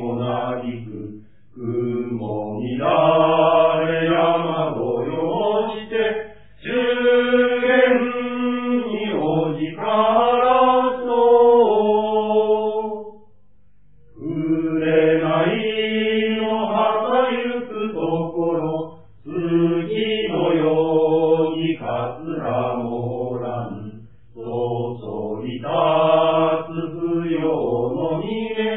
同じく、雲になれ山ごよして中元におじからと紅の旗ゆくところ月のようにかつらもらんそそり立つ不要の峰